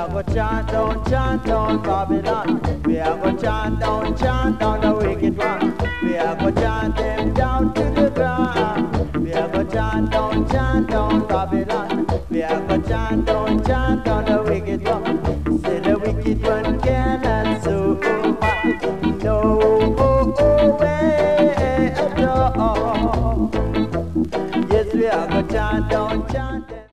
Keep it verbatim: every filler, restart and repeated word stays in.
go chant down, chant down Babylon. We are go chant down, chant down the wicked one. We are go chant them down to the ground. We are go chant down, chant down Babylon. We are go chant down, chant down the